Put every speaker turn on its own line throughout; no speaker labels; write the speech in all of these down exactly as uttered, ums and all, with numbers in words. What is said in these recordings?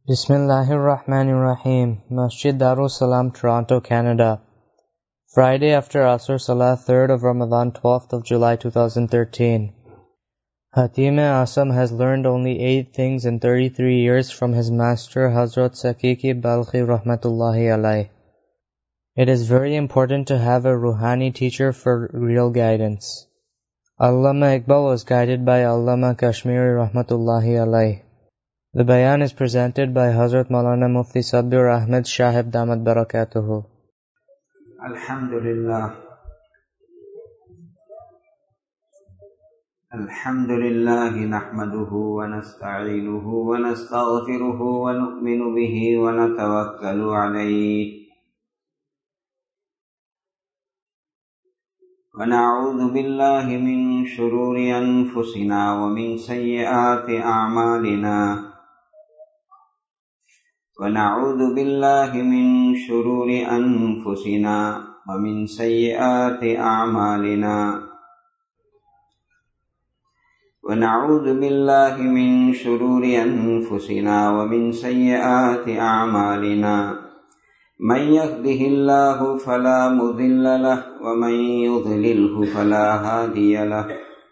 Bismillahirrahmanirrahim. Masjid Darul Salam, Toronto, Canada. Friday after Asr Salah, third of Ramadan, twelfth of July two thousand thirteen. Hatim Asam has learned only eight things in thirty-three years from his master Hazrat Sakiki Balkhi Rahmatullahi Alayh. It is very important to have a Ruhani teacher for real guidance. Allama Iqbal was guided by Allama Kashmiri Rahmatullahi Alayh. The bayan is presented by Hazrat Maulana Mufti Sabbir Ahmed Shahib Damat Barakatuhu.
Alhamdulillah. Alhamdulillah nahmaduhu wa nasta'inuhu wa nastaghfiruhu wa nu'minu bihi wa natawakkalu alayhi. Wa na'udhu billahi min shururi anfusina wa min sayyiati a'malina. ونعوذ بالله من شرور أنفسنا ومن سيئات أعمالنا ونعوذ بالله من شرور أنفسنا ومن سيئات أعمالنا من يهده الله فلا مضل له ومن يضلله فلا هادي له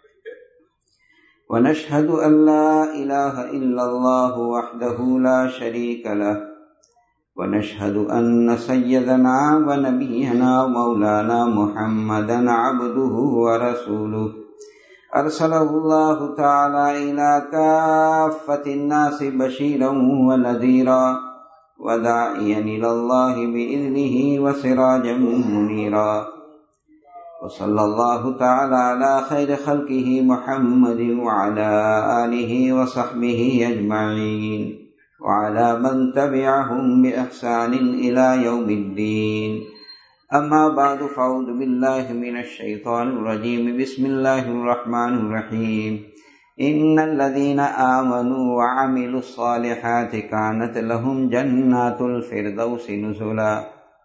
ونشهد أن لا إله إلا الله وحده لا شريك له ونشهد أن سيدنا ونبينا مولانا محمدا عبده ورسوله أرسله الله تعالى إلى كافة الناس بشيرا ونذيرا وداعيا إلى الله بإذنه وسراجا منيرا وصلى الله تعالى على خير خلقه محمد وعلى آله وصحبه أجمعين وعلى من تبعهم بإحسان إلى يوم الدين أما بعد فأعوذ بالله من الشيطان الرجيم بسم الله الرحمن الرحيم إن الذين آمنوا وعملوا الصالحات كانت لهم جنات الفردوس نزلا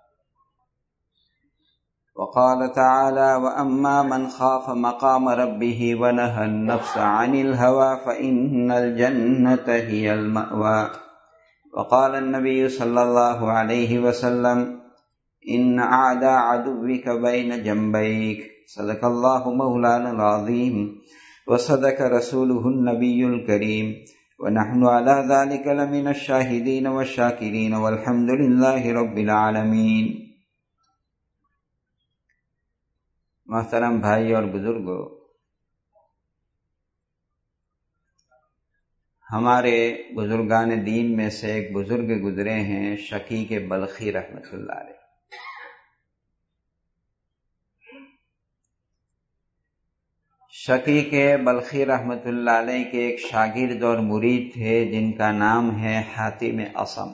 وقال تعالى وأما من خاف مقام ربه ونهى النفس عن الهوى فإن الجنة هي المأوى وقال النبي صلى الله عليه وسلم إن أعداء عدوك بين جنبيك صدق الله مولانا العظيم وصدق رسوله النبي الكريم ونحن على ذلك لمن الشاهدين والشاكرين والحمد لله رب العالمين. محترم بھائی اور بزرگوں، ہمارے بزرگان دین میں سے ایک بزرگ گزرے ہیں شقیق بلخی رحمۃ اللہ علیہ. شقیق بلخی رحمۃ اللہ علیہ کے ایک شاگرد اور مرید تھے جن کا نام ہے حاتم اصم.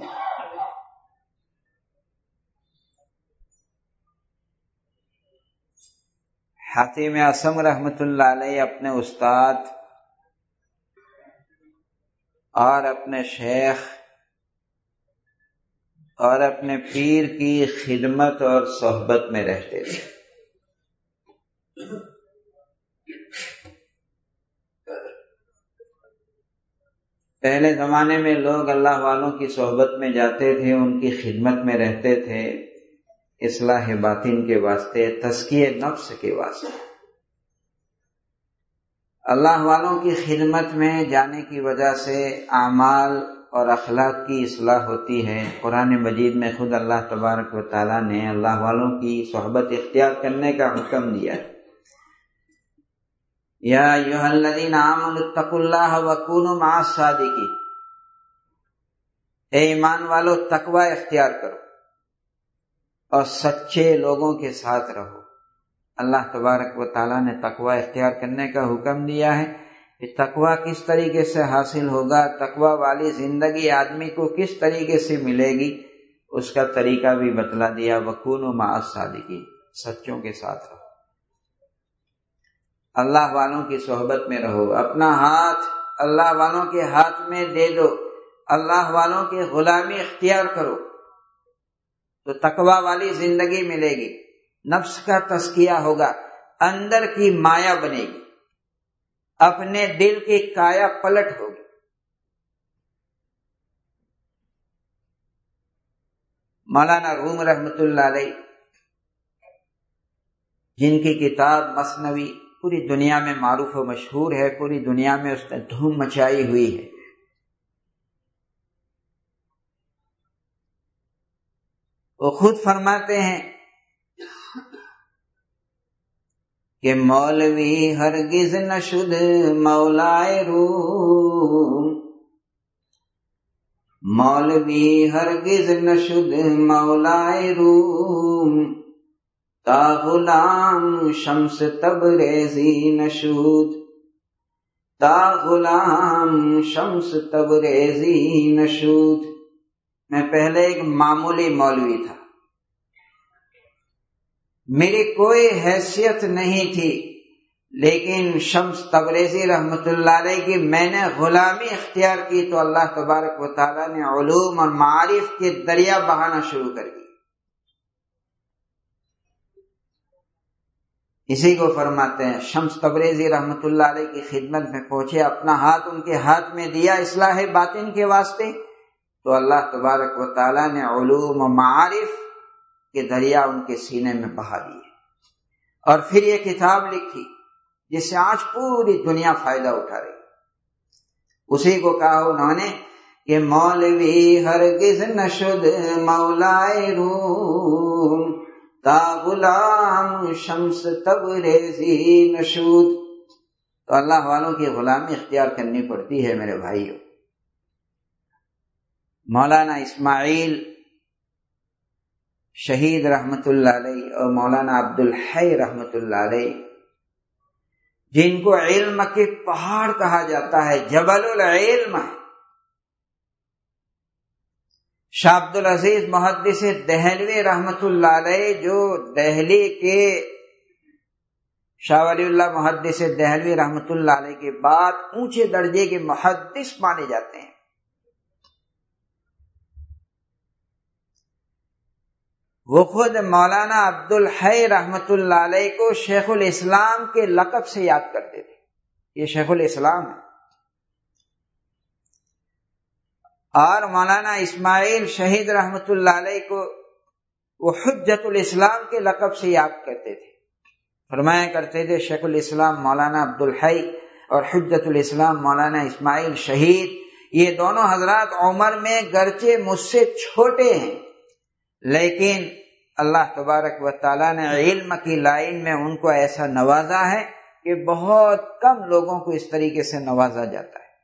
حاتم اصم رحمۃ اللہ علیہ اپنے استاد اور اپنے شیخ اور اپنے پیر کی خدمت اور صحبت میں رہتے تھے. پہلے زمانے میں لوگ اللہ والوں کی صحبت میں جاتے تھے، ان کی خدمت میں رہتے تھے اصلاح باطن کے واسطے، تزکیہ نفس کے واسطے. اللہ والوں کی خدمت میں جانے کی وجہ سے اعمال اور اخلاق کی اصلاح ہوتی ہے. قرآن مجید میں خود اللہ تبارک و تعالیٰ نے اللہ والوں کی صحبت اختیار کرنے کا حکم دیا ہے. یا ایھا الذین آمنوا اتقوا اللہ وکونوا مع الصادقین، اے ایمان والو تقوی اختیار کرو اور سچے لوگوں کے ساتھ رہو. اللہ تبارک و تعالیٰ نے تقوی اختیار کرنے کا حکم دیا ہے. کہ تقوی کس طریقے سے حاصل ہوگا، تقوی والی زندگی آدمی کو کس طریقے سے ملے گی، اس کا طریقہ بھی بتلا دیا. وَكُونُوا مَعَ الصَّادِقِينَ، سچوں کے ساتھ رہو، اللہ والوں کی صحبت میں رہو. اپنا ہاتھ اللہ والوں کے ہاتھ میں دے دو، اللہ والوں کی غلامی اختیار کرو تو تقوی والی زندگی ملے گی. نفس کا تزکیہ ہوگا، اندر کی مایا بنے گی، اپنے دل کی کایا پلٹ ہوگی. مولانا روم رحمۃ اللہ علیہ، جن کی کتاب مثنوی پوری دنیا میں معروف و مشہور ہے، پوری دنیا میں اس نے دھوم مچائی ہوئی ہے، وہ خود فرماتے ہیں کہ مولوی ہرگز نہ شد مولائے روم، مولوی ہرگز نہ شد مولائے روم، تا غلام شمس تبریزی نشود، تا غلام شمس تبریزی نشود۔ میں پہلے ایک معمولی مولوی تھا، میری کوئی حیثیت نہیں تھی، لیکن شمس تبریزی رحمۃ اللہ علیہ کی میں نے غلامی اختیار کی تو اللہ تبارک و تعالیٰ نے علوم اور معارف کے دریا بہانا شروع کر دی۔ اسی کو فرماتے ہیں شمس تبریزی رحمۃ اللہ علیہ کی خدمت میں پہنچے، اپنا ہاتھ ان کے ہاتھ میں دیا اصلاح باطن کے واسطے، تو اللہ تبارک و تعالیٰ نے علوم و معارف کے دریا ان کے سینے میں بہا دیے، اور پھر یہ کتاب لکھی جس سے آج پوری دنیا فائدہ اٹھا رہی۔ اسی کو کہا انہوں نے کہ مولوی ہرگز نہ شد مولائے روم، تا غلام شمس تبریزی نشود۔ تو اللہ والوں کی غلامی اختیار کرنی پڑتی ہے میرے بھائیوں۔ مولانا اسماعیل شہید رحمت اللہ علیہ اور مولانا عبد الحی رحمت اللہ علیہ، جن کو علم کے پہاڑ کہا جاتا ہے، جبل العلم ہے، شاہ عبد العزیز محدث دہلوی رحمت اللہ علیہ جو دہلی کے شاہ ولی اللہ محدث دہلوی رحمت اللہ علیہ کے بعد اونچے درجے کے محدث مانے جاتے ہیں، وہ خود مولانا عبد الحی رحمت اللہ علیہ کو شیخ الاسلام کے لقب سے یاد کرتے تھے، یہ شیخ الاسلام ہے، اور مولانا اسماعیل شہید رحمت اللہ علیہ کو وہ حجت الاسلام کے لقب سے یاد کرتے تھے، فرمایا کرتے تھے شیخ الاسلام مولانا عبد الحی اور حجت الاسلام مولانا اسماعیل شہید، یہ دونوں حضرات عمر میں گرچہ مجھ سے چھوٹے ہیں، لیکن اللہ تبارک و تعالیٰ نے علم کی لائن میں ان کو ایسا نوازا ہے کہ بہت کم لوگوں کو اس طریقے سے نوازا جاتا ہے۔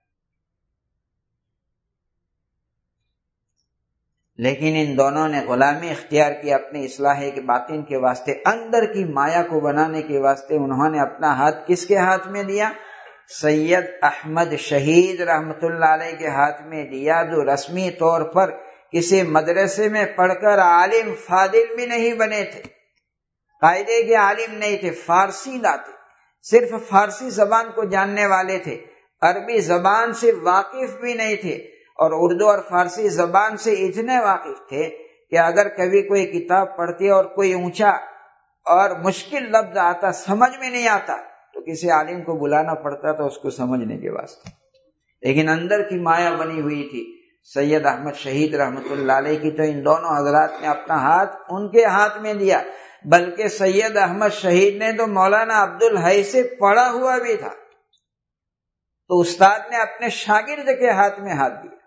لیکن ان دونوں نے غلامی اختیار کی اپنے اصلاح کے باطن کے واسطے، اندر کی مایا کو بنانے کے واسطے انہوں نے اپنا ہاتھ کس کے ہاتھ میں دیا؟ سید احمد شہید رحمت اللہ علیہ کے ہاتھ میں دیا، جو رسمی طور پر کسی مدرسے میں پڑھ کر عالم فاضل بھی نہیں بنے تھے، قاعدے کے عالم نہیں تھے، فارسی لاتے، صرف فارسی زبان کو جاننے والے تھے، عربی زبان سے واقف بھی نہیں تھے، اور اردو اور فارسی زبان سے اتنے واقف تھے کہ اگر کبھی کوئی کتاب پڑھتے اور کوئی اونچا اور مشکل لفظ آتا، سمجھ میں نہیں آتا، تو کسی عالم کو بلانا پڑتا تھا اس کو سمجھنے کے واسطے، لیکن اندر کی مایا بنی ہوئی تھی۔ سید احمد شہید رحمت اللہ علیہ کی تو ان دونوں حضرات نے اپنا ہاتھ ان کے ہاتھ میں دیا، بلکہ سید احمد شہید نے تو مولانا عبد الحی سے پڑھا ہوا بھی تھا، تو استاد نے اپنے شاگرد کے ہاتھ میں ہاتھ دیا۔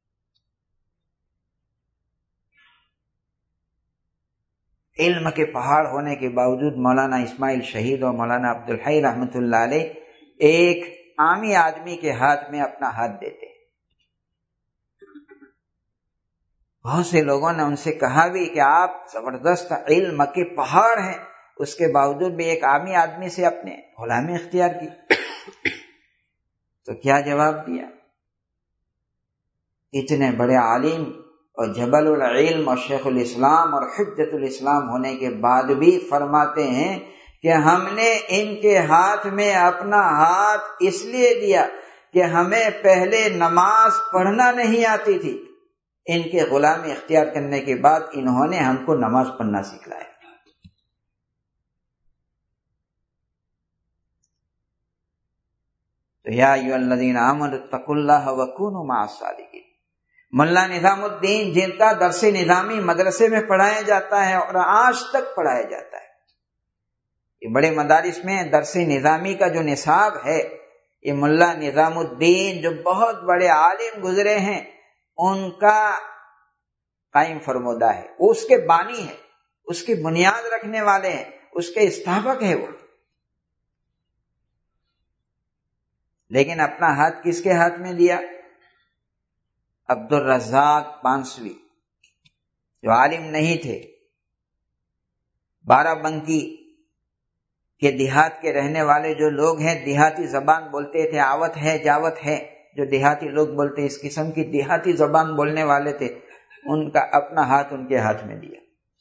علم کے پہاڑ ہونے کے باوجود مولانا اسماعیل شہید اور مولانا عبد الحی رحمت اللہ علیہ ایک عامی آدمی کے ہاتھ میں اپنا ہاتھ دیتے۔ بہت سے لوگوں نے ان سے کہا بھی کہ آپ زبردست علم کے پہاڑ ہیں، اس کے باوجود بھی ایک عامی آدمی سے اپنے غلامی اختیار کی، تو کیا جواب دیا؟ اتنے بڑے عالم اور جبل العلم اور شیخ الاسلام اور حجت الاسلام ہونے کے بعد بھی فرماتے ہیں کہ ہم نے ان کے ہاتھ میں اپنا ہاتھ اس لیے دیا کہ ہمیں پہلے نماز پڑھنا نہیں آتی تھی، ان کے غلامی اختیار کرنے کے بعد انہوں نے ہم کو نماز پڑھنا سکھلایا۔ تو یا ایھا الذین آمنوا اتقوا اللہ وکونوا مع الصادقین، ملا نظام الدین جن کا درس نظامی مدرسے میں پڑھایا جاتا ہے اور آج تک پڑھایا جاتا ہے، یہ بڑے مدارس میں درس نظامی کا جو نصاب ہے، یہ ملا نظام الدین جو بہت بڑے عالم گزرے ہیں ان کا قائم فرمودہ ہے، وہ اس کے بانی ہے، اس کی بنیاد رکھنے والے ہیں، اس کے استھاپک ہے وہ۔ لیکن اپنا ہاتھ کس کے ہاتھ میں دیا؟ عبد الرزاق پانسوی، جو عالم نہیں تھے، بارہ بنکی کے دیہات کے رہنے والے جو لوگ ہیں، دیہاتی زبان بولتے تھے، آوت ہے جاوت ہے جو دیہاتی لوگ بولتے، اس قسم کی دیہاتی زبان بولنے والے تھے، ان کا اپنا ہاتھ ان کے ہاتھ میں دیا۔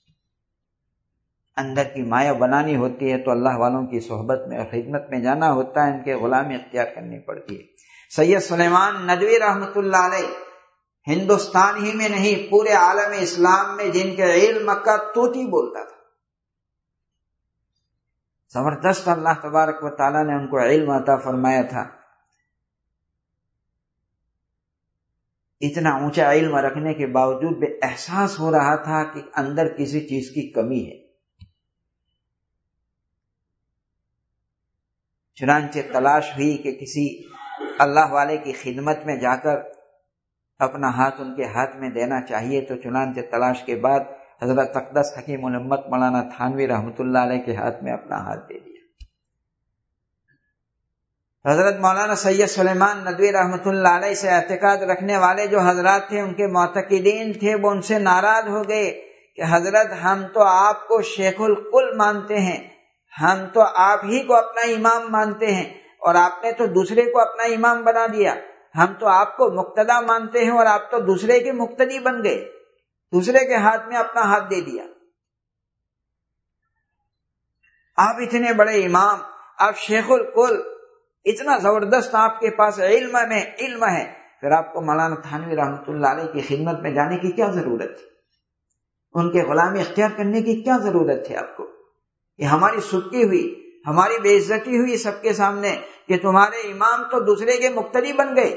اندر کی مایا بنانی ہوتی ہے تو اللہ والوں کی صحبت میں اور خدمت میں جانا ہوتا ہے، ان کے غلامی اختیار کرنی پڑتی ہے۔ سید سلیمان ندوی رحمۃ اللہ علیہ ہندوستان ہی میں نہیں پورے عالم اسلام میں جن کے علم کا توتی بولتا تھا، زبردست اللہ تبارک و تعالیٰ نے ان کو علم عطا فرمایا تھا۔ اتنا اونچا علم رکھنے کے باوجود بھی احساس ہو رہا تھا کہ اندر کسی چیز کی کمی ہے، چنانچہ تلاش ہوئی کہ کسی اللہ والے کی خدمت میں جا کر اپنا ہاتھ ان کے ہاتھ میں دینا چاہیے، تو چنانچہ تلاش کے بعد حضرت اقدس حکیم الامت مولانا تھانوی رحمۃ اللہ علیہ کے ہاتھ میں اپنا ہاتھ دے دیا۔ حضرت مولانا سید سلیمان ندوی رحمۃ اللہ علیہ سے اعتقاد رکھنے والے جو حضرات تھے، ان کے معتقدین تھے، وہ ان سے ناراض ہو گئے کہ حضرت ہم تو آپ کو شیخ الکل مانتے ہیں، ہم تو آپ ہی کو اپنا امام مانتے ہیں، اور آپ نے تو دوسرے کو اپنا امام بنا دیا، ہم تو آپ کو مقتدا مانتے ہیں اور آپ تو دوسرے کے مقتدی بن گئے، دوسرے کے ہاتھ میں اپنا ہاتھ دے دیا۔ آپ اتنے بڑے امام، آپ شیخ الکل، اتنا زبردست آپ کے پاس علم میں علم ہے، پھر آپ کو مولانا تھانوی رحمۃ اللہ علیہ کی خدمت میں جانے کی کیا ضرورت تھی؟ ان کے غلامی اختیار کرنے کی کیا ضرورت تھی آپ کو؟ یہ ہماری سکی ہوئی، ہماری بے عزتی ہوئی سب کے سامنے کہ تمہارے امام تو دوسرے کے مقتدی بن گئے۔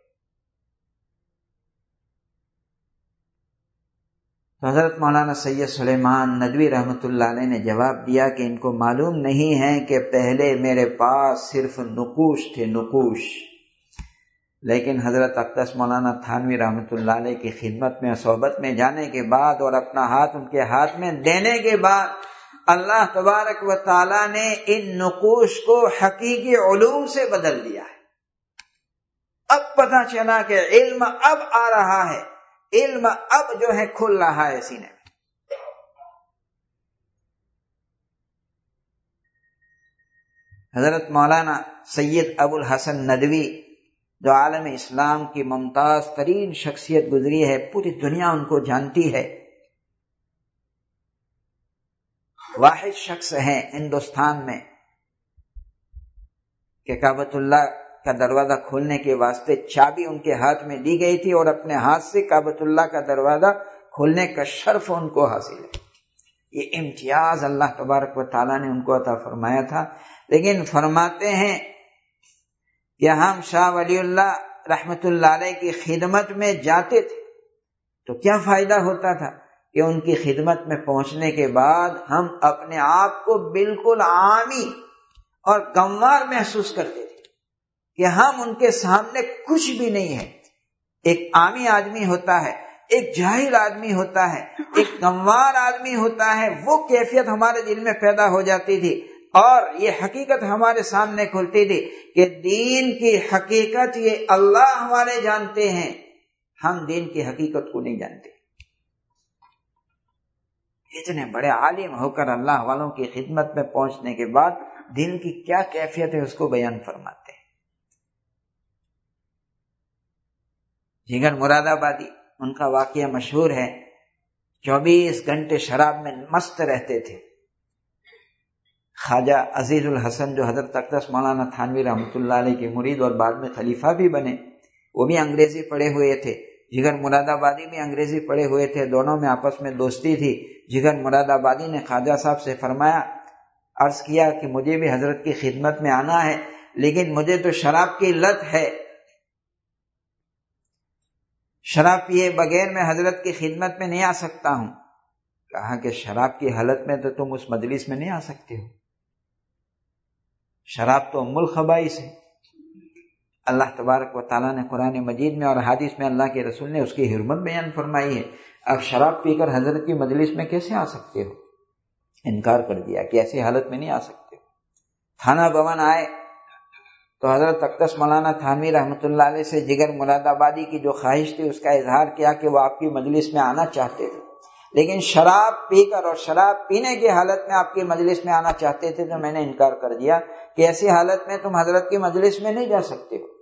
حضرت مولانا سید سلیمان ندوی رحمۃ اللہ علیہ نے جواب دیا کہ ان کو معلوم نہیں ہے کہ پہلے میرے پاس صرف نقوش تھے، نقوش، لیکن حضرت اقدس مولانا تھانوی رحمۃ اللہ علیہ کی خدمت میں صحبت میں جانے کے بعد اور اپنا ہاتھ ان کے ہاتھ میں دینے کے بعد اللہ تبارک و تعالی نے ان نقوش کو حقیقی علوم سے بدل دیا ہے۔ اب پتہ چلا کہ علم اب آ رہا ہے، علم اب جو ہے کھل رہا ہے سینے میں۔ حضرت مولانا سید ابو الحسن ندوی جو عالم اسلام کی ممتاز ترین شخصیت گزری ہے، پوری دنیا ان کو جانتی ہے، واحد شخص ہیں ہندوستان میں کہ کعبۃ اللہ کا دروازہ کھولنے کے واسطے چابی ان کے ہاتھ میں دی گئی تھی اور اپنے ہاتھ سے کعبۃ اللہ کا دروازہ کھولنے کا شرف ان کو حاصل ہے۔ یہ امتیاز اللہ تبارک و تعالیٰ نے ان کو عطا فرمایا تھا۔ لیکن فرماتے ہیں کہ ہم شاہ ولی اللہ رحمت اللہ علیہ کی خدمت میں جاتے تھے تو کیا فائدہ ہوتا تھا کہ ان کی خدمت میں پہنچنے کے بعد ہم اپنے آپ کو بالکل عامی اور گنوار محسوس کرتے تھے کہ ہم ان کے سامنے کچھ بھی نہیں ہے۔ ایک عامی آدمی ہوتا ہے، ایک جاہل آدمی ہوتا ہے، ایک گنوار آدمی ہوتا ہے، وہ کیفیت ہمارے دل میں پیدا ہو جاتی تھی اور یہ حقیقت ہمارے سامنے کھلتی تھی کہ دین کی حقیقت یہ اللہ ہمارے جانتے ہیں، ہم دین کی حقیقت کو نہیں جانتے۔ اتنے بڑے عالم ہو کر اللہ والوں کی خدمت میں پہنچنے کے بعد دل کی کیا کیفیت ہے اس کو بیان فرماتے ہیں۔ جگر مراد آبادی، ان کا واقعہ مشہور ہے، چوبیس گھنٹے شراب میں مست رہتے تھے۔ خواجہ عزیز الحسن جو حضرت اقدس مولانا تھانوی رحمۃ اللہ علیہ کے مرید اور بعد میں خلیفہ بھی بنے، وہ بھی انگریزی پڑھے ہوئے تھے، جگر مراد آبادی بھی انگریزی پڑھے ہوئے تھے، دونوں میں آپس میں دوستی تھی۔ جگر مراد آبادی نے خواجہ صاحب سے فرمایا، عرض کیا کہ مجھے بھی حضرت کی خدمت میں آنا ہے لیکن مجھے تو شراب کی لت ہے۔ شراب پیے بغیر میں حضرت کی خدمت میں نہیں آ سکتا ہوں۔ کہا کہ شراب کی حالت میں تو تم اس مجلس میں نہیں آ سکتے ہو، شراب تو ام الخبائث ہے۔ اللہ تبارک و تعالیٰ نے قرآن مجید میں اور حدیث میں اللہ کے رسول نے اس کی حرمت بیان فرمائی ہے۔ اب شراب پی کر حضرت کی مجلس میں کیسے آ سکتے ہو؟ انکار کر دیا کہ ایسی حالت میں نہیں آ سکتے۔ تھانہ بھون آئے تو حضرت اقدس مولانا تھانوی رحمۃ اللہ علیہ سے جگر مراد آبادی کی جو خواہش تھی اس کا اظہار کیا کہ وہ آپ کی مجلس میں آنا چاہتے تھے، لیکن شراب پی کر اور شراب پینے کی حالت میں آپ کی مجلس میں آنا چاہتے تھے تو میں نے انکار کر دیا کہ ایسی حالت میں تم حضرت کی مجلس میں نہیں جا سکتے ہو۔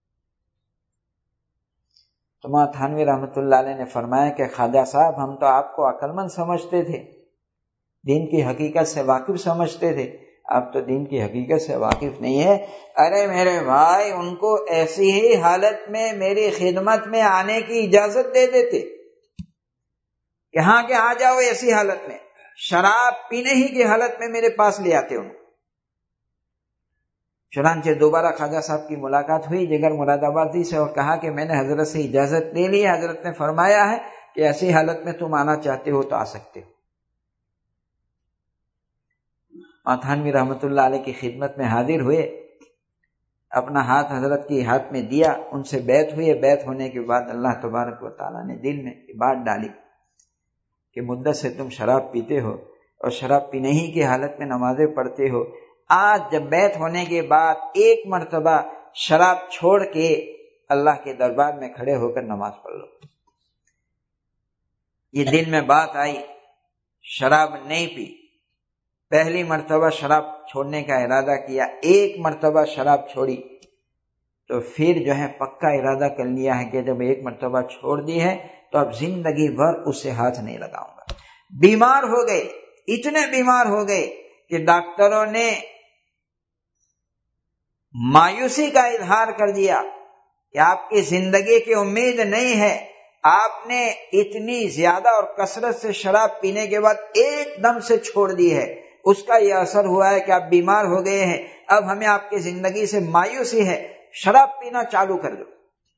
تو مولانا تھانوی رحمۃ اللہ علیہ نے فرمایا کہ خواجہ صاحب ہم تو آپ کو عقل مند سمجھتے تھے، دین کی حقیقت سے واقف سمجھتے تھے، آپ تو دین کی حقیقت سے واقف نہیں ہے۔ ارے میرے بھائی، ان کو ایسی ہی حالت میں میری خدمت میں آنے کی اجازت دے دیتے کہ ہاں کہ آ جاؤ، ایسی حالت میں شراب پینے ہی کی حالت میں میرے پاس لے آتے ان کو۔ چنانچہ دوبارہ خواجہ صاحب کی ملاقات ہوئی جگر مراد آبادی سے اور کہا کہ میں نے حضرت سے اجازت لے لی ہے، حضرت نے فرمایا ہے کہ ایسی حالت میں تم آنا چاہتے ہو تو آ سکتے ہو۔ تھانوی رحمۃ اللہ علیہ کی خدمت میں حاضر ہوئے، اپنا ہاتھ حضرت کی ہاتھ میں دیا، ان سے بیعت ہوئے۔ بیعت ہونے کے بعد اللہ تبارک و تعالیٰ نے دل میں بات ڈالی کہ مدت سے تم شراب پیتے ہو اور شراب پینے ہی کی حالت میں نمازیں پڑھتے ہو، آج جب بیعت ہونے کے بعد ایک مرتبہ شراب چھوڑ کے اللہ کے دربار میں کھڑے ہو کر نماز پڑھ لو۔ یہ دل میں بات آئی، شراب نہیں پی، پہلی مرتبہ شراب چھوڑنے کا ارادہ کیا، ایک مرتبہ شراب چھوڑی تو پھر جو ہے پکا ارادہ کر لیا ہے کہ جب ایک مرتبہ چھوڑ دی ہے تو اب زندگی بھر اسے ہاتھ نہیں لگاؤں گا۔ بیمار ہو گئے، اتنے بیمار ہو گئے کہ ڈاکٹروں نے مایوسی کا اظہار کر دیا کہ آپ کی زندگی کی امید نہیں ہے، آپ نے اتنی زیادہ اور کثرت سے شراب پینے کے بعد ایک دم سے چھوڑ دی ہے، اس کا یہ اثر ہوا ہے کہ آپ بیمار ہو گئے ہیں، اب ہمیں آپ کی زندگی سے مایوسی ہے، شراب پینا چالو کر دو۔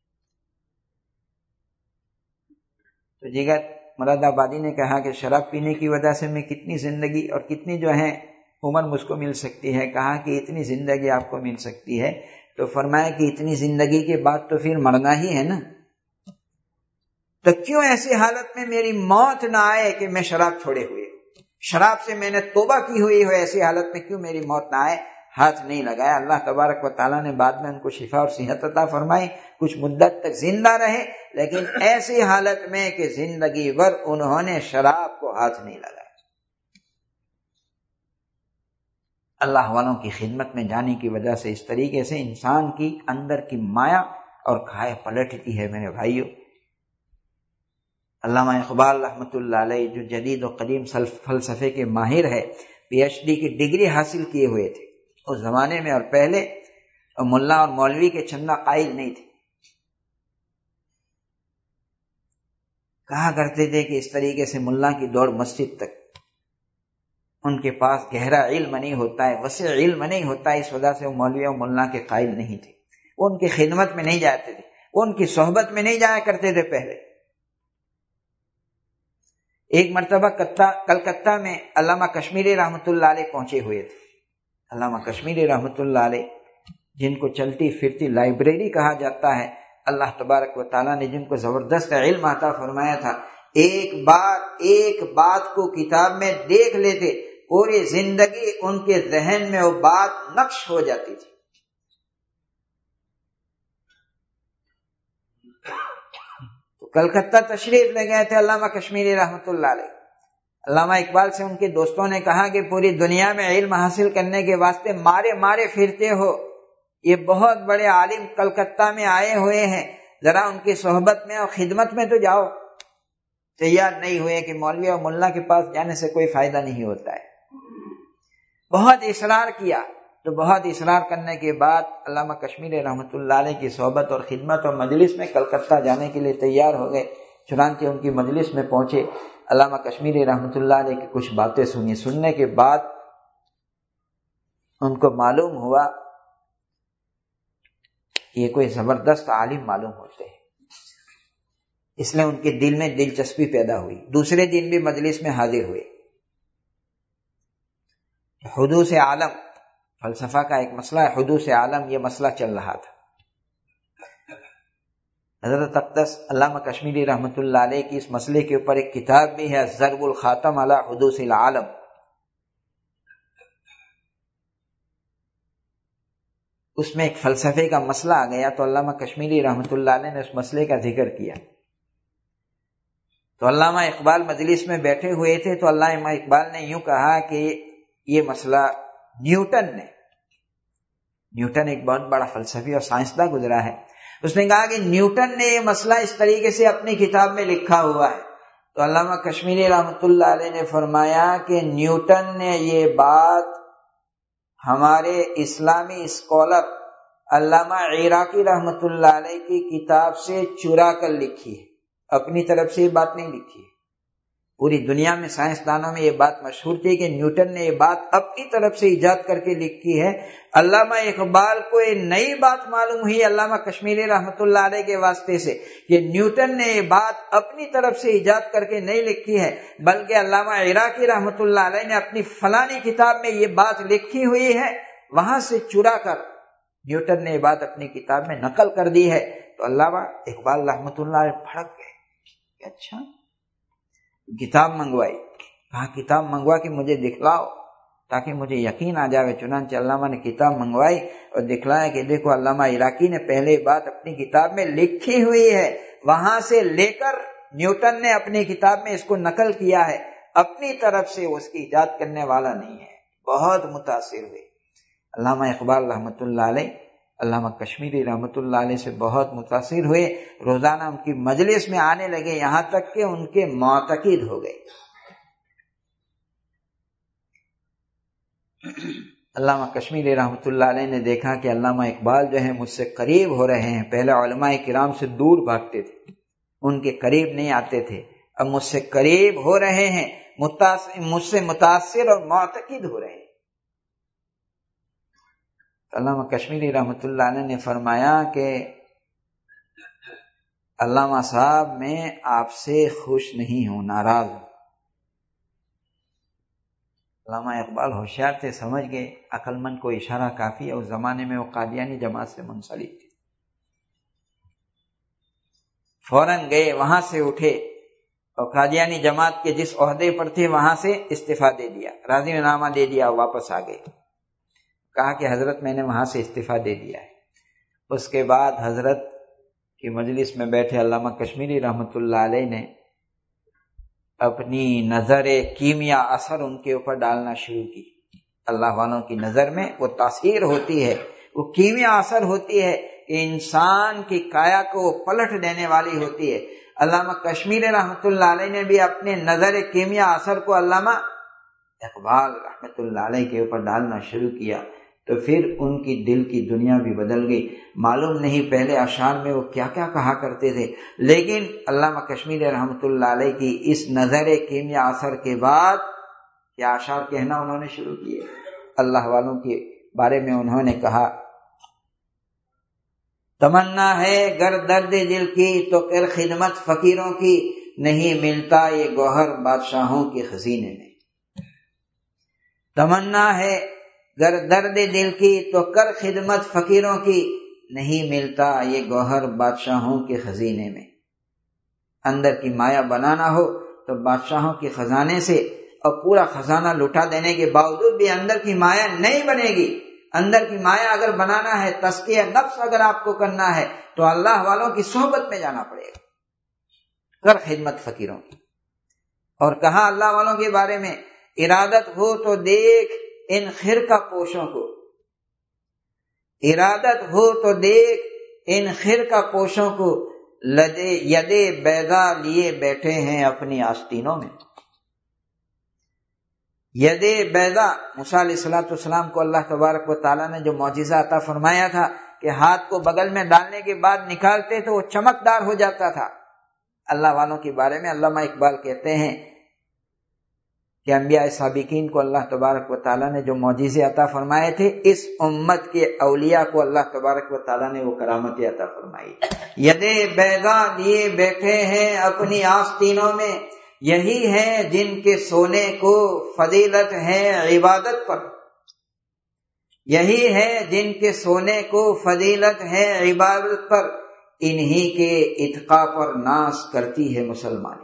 تو جگر مراد آبادی نے کہا کہ شراب پینے کی وجہ سے میں کتنی زندگی اور کتنی جو ہے عمر مجھ کو مل سکتی ہے؟ کہا کہ اتنی زندگی آپ کو مل سکتی ہے۔ تو فرمایا کہ اتنی زندگی کے بعد تو پھر مرنا ہی ہے نا، تو کیوں ایسی حالت میں میری موت نہ آئے کہ میں شراب چھوڑے ہوئے، شراب سے میں نے توبہ کی ہوئی ہو، ایسی حالت میں کیوں میری موت نہ آئے؟ ہاتھ نہیں لگایا۔ اللہ تبارک و تعالیٰ نے بعد میں ان کو شفا اور صحت عطا فرمائی، کچھ مدت تک زندہ رہے، لیکن ایسی حالت میں کہ زندگی بھر انہوں نے شراب کو ہاتھ نہیں لگایا۔ اللہ والوں کی خدمت میں جانے کی وجہ سے اس طریقے سے انسان کی اندر کی مایا اور کھائے پلٹتی ہے میرے بھائیوں۔ علامہ اقبال رحمۃ اللہ علیہ جو جدید و قدیم فلسفے کے ماہر ہے، پی ایچ ڈی کی ڈگری حاصل کیے ہوئے تھے اس زمانے میں، اور پہلے ملا اور مولوی کے چندہ قائل نہیں تھے۔ کہا کرتے تھے کہ اس طریقے سے ملا کی دوڑ مسجد تک، ان کے پاس گہرا علم نہیں ہوتا ہے، وسیع علم نہیں ہوتا ہے، اس وجہ سے وہ مولوی اور ملا کے قائل نہیں تھے، وہ ان کی خدمت میں نہیں جاتے تھے، وہ ان کی صحبت میں نہیں جایا کرتے تھے پہلے۔ ایک مرتبہ کلکتہ میں علامہ کشمیری رحمۃ اللہ علیہ پہنچے ہوئے تھے۔ علامہ کشمیری رحمۃ اللہ علیہ جن کو چلتی پھرتی لائبریری کہا جاتا ہے، اللہ تبارک و تعالیٰ نے جن کو زبردست علم عطا فرمایا تھا، ایک بار ایک بات کو کتاب میں دیکھ لیتے، پوری زندگی ان کے ذہن میں وہ بات نقش ہو جاتی تھی۔ تو کلکتہ تشریف لے گئے تھے علامہ کشمیری رحمۃ اللہ علیہ۔ علامہ اقبال سے ان کے دوستوں نے کہا کہ پوری دنیا میں علم حاصل کرنے کے واسطے مارے مارے پھرتے ہو، یہ بہت بڑے عالم کلکتہ میں آئے ہوئے ہیں، ذرا ان کی صحبت میں اور خدمت میں تو جاؤ۔ تیار نہیں ہوئے کہ مولوی اور ملا کے پاس جانے سے کوئی فائدہ نہیں ہوتا ہے۔ بہت اصرار کیا، تو بہت اصرار کرنے کے بعد علامہ کشمیری رحمۃ اللہ علیہ کی صحبت اور خدمت اور مجلس میں کلکتہ جانے کے لیے تیار ہو گئے۔ چنانچہ ان کی مجلس میں پہنچے، علامہ کشمیری رحمۃ اللہ علیہ کی کچھ باتیں سنی۔ سننے کے بعد ان کو معلوم ہوا کہ یہ کوئی زبردست عالم معلوم ہوتے ہیں۔ اس لیے ان کے دل میں دلچسپی پیدا ہوئی، دوسرے دن بھی مجلس میں حاضر ہوئے۔ حدوث عالم فلسفہ کا ایک مسئلہ ہے، حدوث عالم، یہ مسئلہ چل رہا تھا۔ حضرت اقدس علامہ کشمیری رحمۃ اللہ علیہ کی اس مسئلے کے اوپر ایک کتاب بھی ہے، ضرب الخاتم علی حدوث العالم۔ اس میں ایک فلسفے کا مسئلہ آ گیا تو علامہ کشمیری رحمۃ اللہ علیہ نے اس مسئلے کا ذکر کیا۔ تو علامہ اقبال مجلس میں بیٹھے ہوئے تھے تو علامہ اقبال نے یوں کہا کہ یہ مسئلہ نیوٹن نے، نیوٹن ایک بہت بڑا فلسفی اور سائنسداں گزرا ہے، اس نے کہا کہ نیوٹن نے یہ مسئلہ اس طریقے سے اپنی کتاب میں لکھا ہوا ہے۔ تو علامہ کشمیری رحمۃ اللہ علیہ نے فرمایا کہ نیوٹن نے یہ بات ہمارے اسلامی اسکالر علامہ عراقی رحمۃ اللہ علیہ کی کتاب سے چرا کر لکھی ہے، اپنی طرف سے یہ بات نہیں لکھی ہے۔ پوری دنیا میں سائنسدانوں میں یہ بات مشہور تھی کہ نیوٹن نے یہ بات اپنی طرف سے ایجاد کر کے لکھی ہے۔ علامہ اقبال کو یہ نئی بات معلوم ہوئی علامہ کشمیری رحمۃ اللہ علیہ کے واسطے سے کہ نیوٹن نے یہ بات اپنی طرف سے ایجاد کر کے نہیں لکھی ہے، بلکہ علامہ عراقی رحمۃ اللہ علیہ نے اپنی فلانی کتاب میں یہ بات لکھی ہوئی ہے، وہاں سے چرا کر نیوٹن نے یہ بات اپنی کتاب میں نقل کر دی ہے۔ تو علامہ اقبال رحمۃ اللہ علیہ بھڑک گئے کہ اچھا، کتاب منگوائی، کہا کتاب منگوا کے مجھے دکھلاؤ تاکہ مجھے یقین آ جائے۔ چنانچہ علامہ نے کتاب منگوائی اور دکھلایا کہ دیکھو علامہ عراقی نے پہلے بات اپنی کتاب میں لکھی ہوئی ہے، وہاں سے لے کر نیوٹن نے اپنی کتاب میں اس کو نقل کیا ہے، اپنی طرف سے اس کی ایجاد کرنے والا نہیں ہے۔ بہت متاثر ہوئے علامہ اقبال رحمۃ اللہ علیہ، علامہ کشمیری رحمۃ اللہ علیہ سے بہت متاثر ہوئے، روزانہ ان کی مجلس میں آنے لگے، یہاں تک کہ ان کے معتقد ہو گئے۔ علامہ کشمیری رحمۃ اللہ علیہ نے دیکھا کہ علامہ اقبال جو ہیں مجھ سے قریب ہو رہے ہیں، پہلے علماء کرام سے دور بھاگتے تھے، ان کے قریب نہیں آتے تھے، اب مجھ سے قریب ہو رہے ہیں، مجھ سے متاثر اور معتقد ہو رہے ہیں۔ علامہ کشمیری رحمۃ اللہ علیہ نے فرمایا کہ علامہ صاحب میں آپ سے خوش نہیں ہوں، ناراض ہوں۔ علامہ اقبال ہوشیار تھے، سمجھ گئے عقل مند کو اشارہ کافی ہے، اس زمانے میں وہ قادیانی جماعت سے منسلک تھے۔ فوراً گئے، وہاں سے اٹھے اور قادیانی جماعت کے جس عہدے پر تھے وہاں سے استعفیٰ دے دیا، راضی نامہ دے دیا، واپس آ گئے، کہا کہ حضرت میں نے وہاں سے استعفیٰ دے دیا ہے۔ اس کے بعد حضرت کی مجلس میں بیٹھے علامہ کشمیری رحمۃ اللہ علیہ نے اپنی نظر کیمیا اثر ان کے اوپر ڈالنا شروع کی۔ اللہ والوں کی نظر میں وہ تاثیر ہوتی ہے، وہ کیمیا اثر ہوتی ہے کہ انسان کی کایا کو پلٹ دینے والی ہوتی ہے۔ علامہ کشمیری رحمۃ اللہ علیہ نے بھی اپنے نظر کیمیا اثر کو علامہ اقبال رحمۃ اللہ علیہ کے اوپر ڈالنا شروع کیا، تو پھر ان کی دل کی دنیا بھی بدل گئی۔ معلوم نہیں پہلے اشعار میں وہ کیا کیا کہا کرتے تھے، لیکن علامہ کشمیری رحمۃ اللہ علیہ کی اس نظر کیمیا اثر کے بعد کیا اشعار کہنا انہوں نے شروع کیے۔ اللہ والوں کے بارے میں انہوں نے کہا، تمنا ہے گر درد دل کی تو کر خدمت فقیروں کی، نہیں ملتا یہ گوہر بادشاہوں کے خزینے میں۔ تمنا ہے گر درد دل کی تو کر خدمت فقیروں کی، نہیں ملتا یہ گوہر بادشاہوں کے خزینے میں۔ اندر کی مایا بنانا ہو تو بادشاہوں کے خزانے سے، اور پورا خزانہ لٹا دینے کے باوجود بھی اندر کی مایا نہیں بنے گی۔ اندر کی مایا اگر بنانا ہے، تزکیہ نفس اگر آپ کو کرنا ہے تو اللہ والوں کی صحبت میں جانا پڑے گا، کر خدمت فقیروں کی۔ اور کہا اللہ والوں کے بارے میں، ارادت ہو تو دیکھ ان خرقہ پوشوں کو، ارادت ہو تو دیکھ ان خرقہ پوشوں کو، لدے یدے بیضا لیے بیٹھے ہیں اپنی آستینوں میں۔ یدے بیضا، موسیٰ علیہ الصلوۃ والسلام کو اللہ تبارک و تعالیٰ نے جو معجزہ عطا فرمایا تھا کہ ہاتھ کو بغل میں ڈالنے کے بعد نکالتے تو وہ چمکدار ہو جاتا تھا۔ اللہ والوں کے بارے میں علامہ اقبال کہتے ہیں کہ انبیاء سابقین کو اللہ تبارک و تعالیٰ نے جو معجزے عطا فرمائے تھے، اس امت کے اولیاء کو اللہ تبارک و تعالیٰ نے وہ کرامتیں عطا فرمائی۔ یدے بیضا لیے بیٹھے ہیں اپنی آستینوں میں، یہی ہیں جن کے سونے کو فضیلت ہے عبادت پر، یہی ہے جن کے سونے کو فضیلت ہے عبادت پر، انہی کے اتقاء پر ناز کرتی ہے مسلمانی۔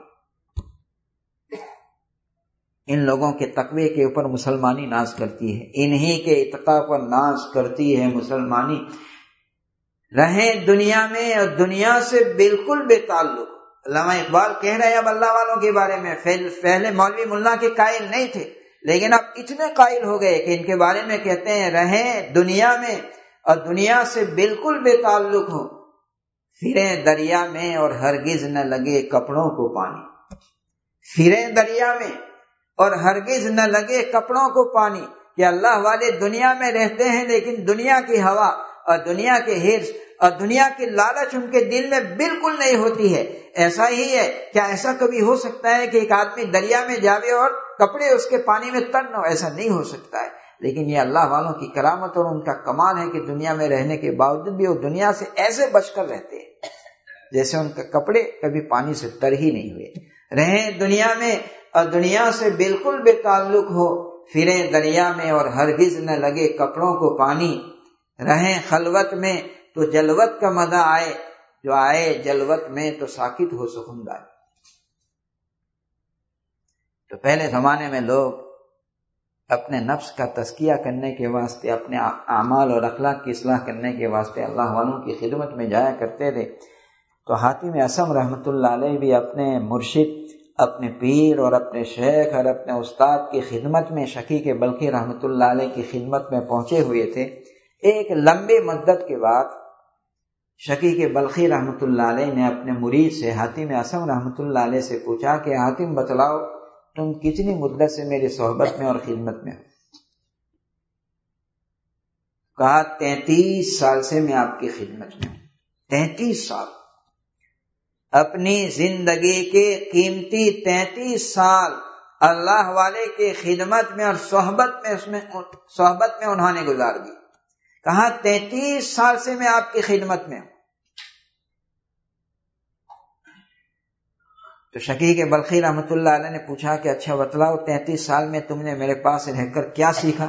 ان لوگوں کے تقوی کے اوپر مسلمانی ناز کرتی ہے، انہی کے اتقاء پر ناز کرتی ہے مسلمانی۔ رہیں دنیا میں اور دنیا سے بالکل بے تعلق۔ علامہ اقبال کہہ رہے ہیں اب اللہ والوں کے بارے میں، پہلے مولوی ملا کے قائل نہیں تھے، لیکن اب اتنے قائل ہو گئے کہ ان کے بارے میں کہتے ہیں رہیں دنیا میں اور دنیا سے بالکل بے تعلق ہو، پھریں دریا میں اور ہرگز نہ لگے کپڑوں کو پانی، پھریں دریا میں اور ہرگز نہ لگے کپڑوں کو پانی، کہ اللہ والے دنیا میں رہتے ہیں لیکن دنیا کی ہوا اور دنیا کے حرص اور دنیا کی لالچ ان کے دل میں بالکل نہیں ہوتی ہے۔ ایسا ہی ہے، کیا ایسا کبھی ہو سکتا ہے کہ ایک آدمی دریا میں جاوے اور کپڑے اس کے پانی میں تر نہ ہو؟ ایسا نہیں ہو سکتا ہے، لیکن یہ اللہ والوں کی کرامت اور ان کا کمال ہے کہ دنیا میں رہنے کے باوجود بھی وہ دنیا سے ایسے بچ کر رہتے ہیں جیسے ان کے کپڑے کبھی پانی سے تر ہی نہیں ہوئے۔ رہیں دنیا میں اور دنیا سے بالکل بے تعلق ہو، پھریں دریا میں اور ہرگز نہ لگے کپڑوں کو پانی، رہیں خلوت میں تو جلوت کا مزہ آئے، جو آئے جلوت میں تو ساکت ہو سخندہ۔ تو پہلے زمانے میں لوگ اپنے نفس کا تزکیہ کرنے کے واسطے، اپنے اعمال اور اخلاق کی اصلاح کرنے کے واسطے اللہ والوں کی خدمت میں جایا کرتے تھے۔ تو حاتم اصم رحمۃ اللہ علیہ بھی اپنے مرشد، اپنے پیر اور اپنے شیخ اور اپنے استاد کی خدمت میں، شقیق بلخی رحمۃ اللہ علیہ کی خدمت میں پہنچے ہوئے تھے۔ ایک لمبی مدت کے بعد شقیق بلخی رحمۃ اللہ علیہ نے اپنے مرید سے حاتم اصم رحمۃ اللہ علیہ سے پوچھا کہ حاتم بتلاؤ تم کتنی مدت سے میری صحبت میں اور خدمت میں ہو؟ کہا تینتیس سال سے میں آپ کی خدمت میں ہوں۔ تینتیس سال، اپنی زندگی کے قیمتی تینتیس سال اللہ والے کی خدمت میں اور صحبت میں اس میں صحبت میں انہوں نے گزار دی۔ کہا تینتیس سال سے میں آپ کی خدمت میں ہوں۔ تو شقیق بلخی رحمۃ اللہ علیہ نے پوچھا کہ اچھا بتلاؤ تینتیس سال میں تم نے میرے پاس رہ کر کیا سیکھا؟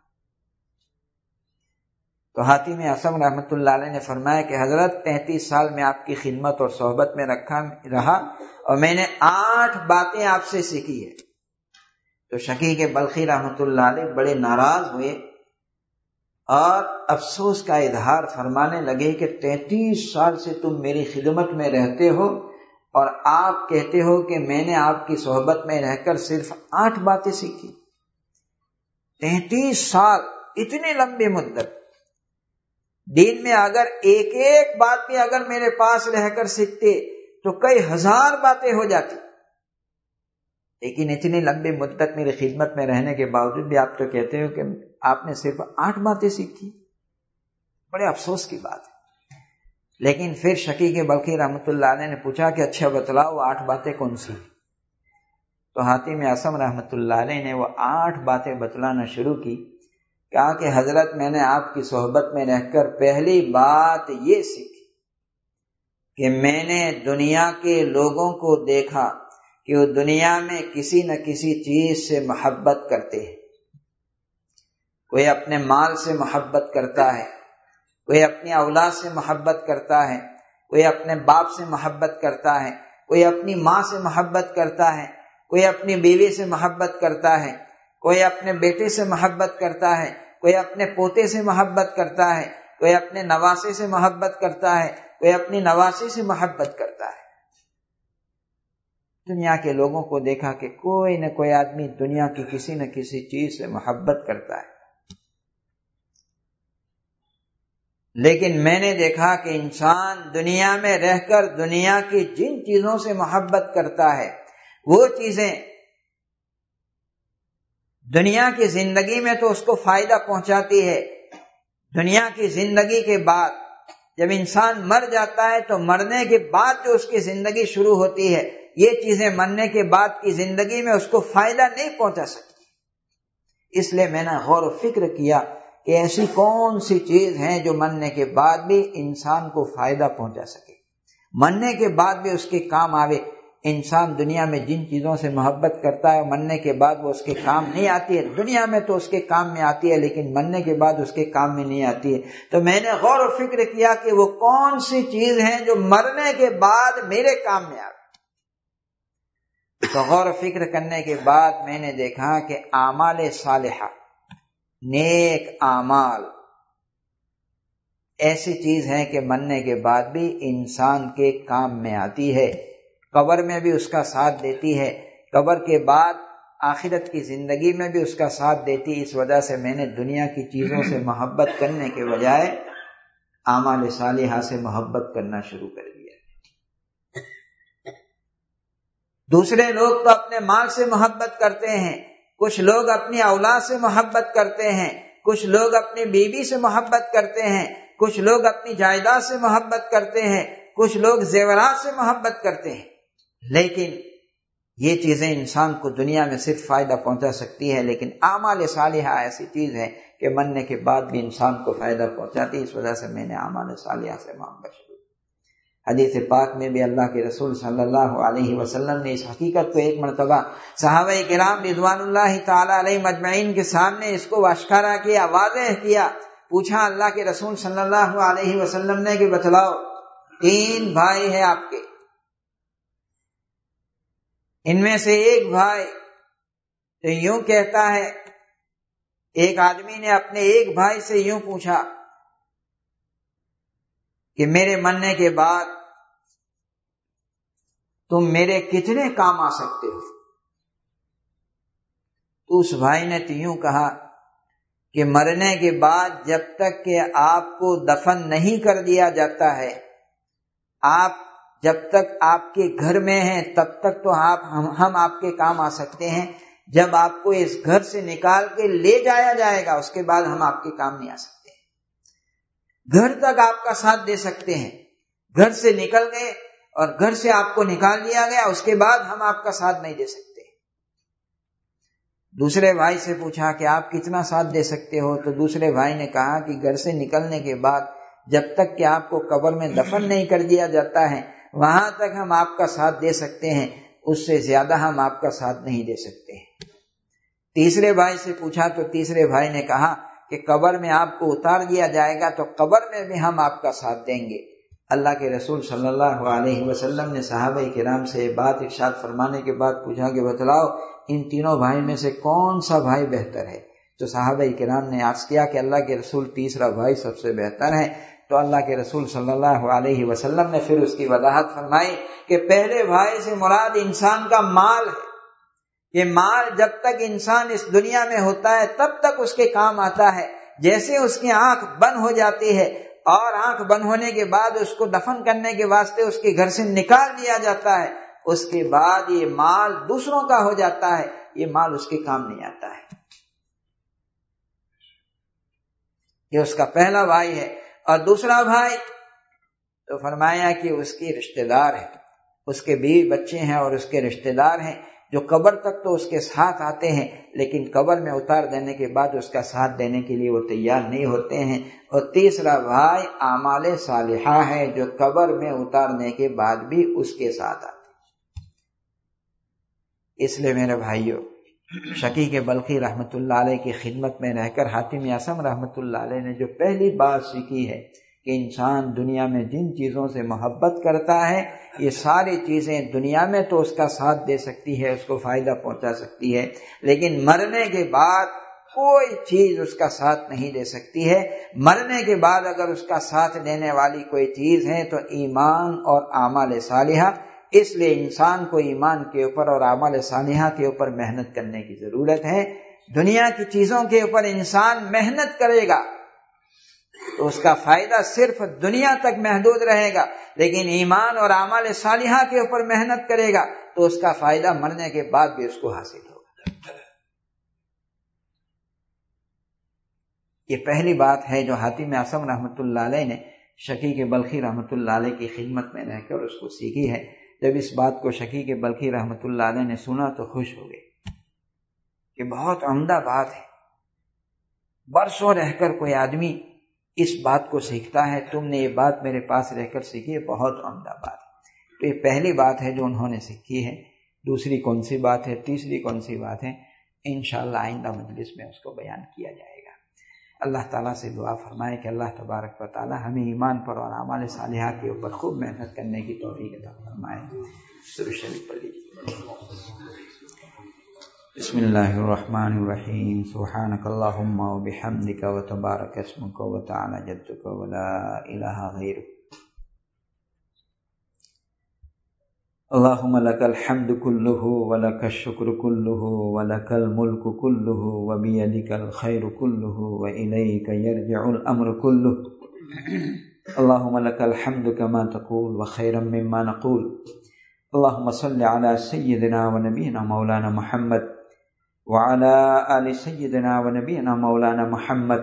تو حاتم اصم رحمۃ اللہ علیہ نے فرمایا کہ حضرت تینتیس سال میں آپ کی خدمت اور صحبت میں رکھا رہا اور میں نے آٹھ باتیں آپ سے سیکھی ہے۔ تو شقیق بلخی رحمۃ اللہ علیہ بڑے ناراض ہوئے اور افسوس کا اظہار فرمانے لگے کہ تینتیس سال سے تم میری خدمت میں رہتے ہو اور آپ کہتے ہو کہ میں نے آپ کی صحبت میں رہ کر صرف آٹھ باتیں سیکھی۔ تینتیس سال، اتنی لمبی مدت، دین میں اگر ایک ایک بات بھی اگر میرے پاس رہ کر سیکھتے تو کئی ہزار باتیں ہو جاتی، لیکن اتنی لمبی مدت میری خدمت میں رہنے کے باوجود بھی آپ تو کہتے ہو کہ آپ نے صرف آٹھ باتیں سیکھی۔ بڑے افسوس کی بات ہے۔ لیکن پھر شقیق بلخی رحمۃ اللہ علیہ نے پوچھا کہ اچھا بتلاؤ آٹھ باتیں کون سی؟ تو حاتم اصم رحمۃ اللہ علیہ نے وہ آٹھ باتیں بتلانا شروع کی۔ کہا کہ حضرت میں نے آپ کی صحبت میں رہ کر پہلی بات یہ سیکھی کہ میں نے دنیا کے لوگوں کو دیکھا کہ وہ دنیا میں کسی نہ کسی چیز سے محبت کرتے ہیں۔ کوئی اپنے مال سے محبت کرتا ہے، کوئی اپنی اولاد سے محبت کرتا ہے، کوئی اپنے باپ سے محبت کرتا ہے، کوئی اپنی ماں سے محبت کرتا ہے، کوئی اپنی بیوی سے محبت کرتا ہے، کوئی اپنے بیٹے سے محبت کرتا ہے، کوئی اپنے پوتے سے محبت کرتا ہے، کوئی اپنے نواسے سے محبت کرتا ہے، کوئی اپنی نواسی سے محبت کرتا ہے۔ دنیا کے لوگوں کو دیکھا کہ کوئی نہ کوئی آدمی دنیا کی کسی نہ کسی چیز سے محبت کرتا ہے، لیکن میں نے دیکھا کہ انسان دنیا میں رہ کر دنیا کی جن چیزوں سے محبت کرتا ہے وہ چیزیں دنیا کی زندگی میں تو اس کو فائدہ پہنچاتی ہے، دنیا کی زندگی کے بعد جب انسان مر جاتا ہے تو مرنے کے بعد جو اس کی زندگی شروع ہوتی ہے یہ چیزیں مرنے کے بعد کی زندگی میں اس کو فائدہ نہیں پہنچا سکتی۔ اس لیے میں نے غور و فکر کیا کہ ایسی کون سی چیز ہیں جو مرنے کے بعد بھی انسان کو فائدہ پہنچا سکے، مرنے کے بعد بھی اس کے کام آوے۔ انسان دنیا میں جن چیزوں سے محبت کرتا ہے مرنے کے بعد وہ اس کے کام نہیں آتی ہے، دنیا میں تو اس کے کام میں آتی ہے لیکن مرنے کے بعد اس کے کام میں نہیں آتی ہے۔ تو میں نے غور و فکر کیا کہ وہ کون سی چیز ہیں جو مرنے کے بعد میرے کام میں آ گئی۔ تو غور و فکر کرنے کے بعد میں نے دیکھا کہ اعمال صالحہ، نیک اعمال ایسی چیز ہے کہ مرنے کے بعد بھی انسان کے کام میں آتی ہے، قبر میں بھی اس کا ساتھ دیتی ہے، قبر کے بعد آخرت کی زندگی میں بھی اس کا ساتھ دیتی۔ اس وجہ سے میں نے دنیا کی چیزوں سے محبت کرنے کے بجائے اعمال صالحہ سے محبت کرنا شروع کر دیا۔ دوسرے لوگ تو اپنے مال سے محبت کرتے ہیں، کچھ لوگ اپنی اولاد سے محبت کرتے ہیں، کچھ لوگ اپنی بیوی سے محبت کرتے ہیں، کچھ لوگ اپنی جائیداد سے محبت کرتے ہیں، کچھ لوگ زیورات سے محبت کرتے ہیں، لیکن یہ چیزیں انسان کو دنیا میں صرف فائدہ پہنچا سکتی ہے، لیکن اعمال صالحہ ایسی چیز ہے کہ مرنے کے بعد بھی انسان کو فائدہ پہنچاتی۔ اس وجہ سے میں نے اعمال صالحہ سے محبت شروع۔ حدیث پاک میں بھی اللہ کے رسول صلی اللہ علیہ وسلم نے اس حقیقت کو ایک مرتبہ صحابہ کرام رضوان اللہ تعالی علیہ مجمعین کے سامنے اس کو آشکارا کیا، واضح کیا۔ پوچھا اللہ کے رسول صلی اللہ علیہ وسلم نے کہ بتلاؤ، تین بھائی ہیں آپ کے، ان میں سے ایک بھائی تو یوں کہتا ہے، ایک آدمی نے اپنے ایک بھائی سے یوں پوچھا کہ میرے مرنے کے بعد تم میرے کتنے کام آ سکتے ہو؟ تو اس بھائی نے تو یوں کہا کہ مرنے کے بعد جب تک کہ آپ کو دفن نہیں کر دیا جاتا ہے، آپ جب تک آپ کے گھر میں ہیں تب تک تو آپ ہم آپ کے کام آ سکتے ہیں، جب آپ کو اس گھر سے نکال کے لے جایا جائے گا اس کے بعد ہم آپ کے کام نہیں آ سکتے ہیں۔ گھر تک آپ کا ساتھ دے سکتے ہیں، گھر سے نکل گئے اور گھر سے آپ کو نکال دیا گیا، اس کے بعد ہم آپ کا ساتھ نہیں دے سکتے۔ دوسرے بھائی سے پوچھا کہ آپ کتنا ساتھ دے سکتے ہو؟ تو دوسرے بھائی نے کہا کہ گھر سے نکلنے کے بعد جب تک کہ آپ کو قبر میں دفن نہیں کر دیا جاتا ہے وہاں تک ہم آپ کا ساتھ دے سکتے ہیں، اس سے زیادہ ہم آپ کا ساتھ نہیں دے سکتے ہیں۔ تیسرے بھائی سے پوچھا تو تیسرے بھائی نے کہا کہ قبر میں آپ کو اتار دیا جائے گا تو قبر میں بھی ہم آپ کا ساتھ دیں گے۔ اللہ کے رسول صلی اللہ علیہ وسلم نے صحابہ کرام سے یہ بات ارشاد فرمانے کے بعد پوچھا کہ بتلاؤ ان تینوں بھائی میں سے کون سا بھائی بہتر ہے؟ تو صحابہ کرام نے عرض کیا کہ اللہ کے رسول تیسرا بھائی سب سے بہتر ہے۔ تو اللہ کے رسول صلی اللہ علیہ وسلم نے پھر اس کی وضاحت فرمائی کہ پہلے بھائی سے مراد انسان کا مال ہے، یہ مال جب تک انسان اس دنیا میں ہوتا ہے تب تک اس کے کام آتا ہے، جیسے اس کی آنکھ بند ہو جاتی ہے اور آنکھ بند ہونے کے بعد اس کو دفن کرنے کے واسطے اس کے گھر سے نکال دیا جاتا ہے، اس کے بعد یہ مال دوسروں کا ہو جاتا ہے، یہ مال اس کے کام نہیں آتا ہے۔ یہ اس کا پہلا بھائی ہے۔ اور دوسرا بھائی تو فرمایا کہ اس کی رشتہ دار ہے، اس کے بیوی بچے ہیں اور اس کے رشتہ دار ہیں جو قبر تک تو اس کے ساتھ آتے ہیں لیکن قبر میں اتار دینے کے بعد اس کا ساتھ دینے کے لیے وہ تیار نہیں ہوتے ہیں۔ اور تیسرا بھائی اعمال صالحہ ہے جو قبر میں اتارنے کے بعد بھی اس کے ساتھ آتے ہیں۔ اس لیے میرے بھائیوں، شقیق بلخی رحمت اللہ علیہ کی خدمت میں رہ کر حاتم اعصم رحمت اللہ علیہ نے جو پہلی بات سیکھی ہے کہ انسان دنیا میں جن چیزوں سے محبت کرتا ہے یہ ساری چیزیں دنیا میں تو اس کا ساتھ دے سکتی ہے، اس کو فائدہ پہنچا سکتی ہے، لیکن مرنے کے بعد کوئی چیز اس کا ساتھ نہیں دے سکتی ہے۔ مرنے کے بعد اگر اس کا ساتھ دینے والی کوئی چیز ہے تو ایمان اور اعمال صالحہ۔ اس لیے انسان کو ایمان کے اوپر اور اعمال صالحہ کے اوپر محنت کرنے کی ضرورت ہے۔ دنیا کی چیزوں کے اوپر انسان محنت کرے گا تو اس کا فائدہ صرف دنیا تک محدود رہے گا، لیکن ایمان اور اعمال صالحہ کے اوپر محنت کرے گا تو اس کا فائدہ مرنے کے بعد بھی اس کو حاصل ہوگا۔ یہ پہلی بات ہے جو حاتم اعصم رحمت اللہ علیہ نے شقیق بلخی رحمت اللہ علیہ کی خدمت میں رہ کر اس کو سیکھی ہے۔ جب اس بات کو شقیق بلخی رحمۃ اللہ علیہ نے سنا تو خوش ہو گئے کہ بہت عمدہ بات ہے، برسوں رہ کر کوئی آدمی اس بات کو سیکھتا ہے، تم نے یہ بات میرے پاس رہ کر سیکھی ہے، بہت عمدہ بات ہے۔ تو یہ پہلی بات ہے جو انہوں نے سیکھی ہے۔ دوسری کون سی بات ہے، تیسری کون سی بات ہے، انشاءاللہ آئندہ مجلس میں اس کو بیان کیا جائے گا۔ اللہ تعالیٰ سے دعا فرمائے کہ اللہ تبارک و تعالیٰ ہمیں ایمان پر اور اعمال صالحہ کے اوپر خوب محنت کرنے کی توفیق عطا فرمائے۔ درود شریف پڑھ لیجیے۔ بسم اللہ الرحمن الرحیم، سبحانک اللہم وبحمدک وتبارک اسمک وتعالی جدک ولا الہ غیرک۔ اللہم لک الحمد کلہ ولک الشکر کلہ ولک الملک کلہ وبیدک الخیر کلہ والیک یرجع الامر کلہ۔ اللہم لک الحمد کما تقول وخیرا مما نقول۔ اللہم صل علی سیدنا ونبینا مولانا محمد وعلى آل سيدنا ونبينا مولانا محمد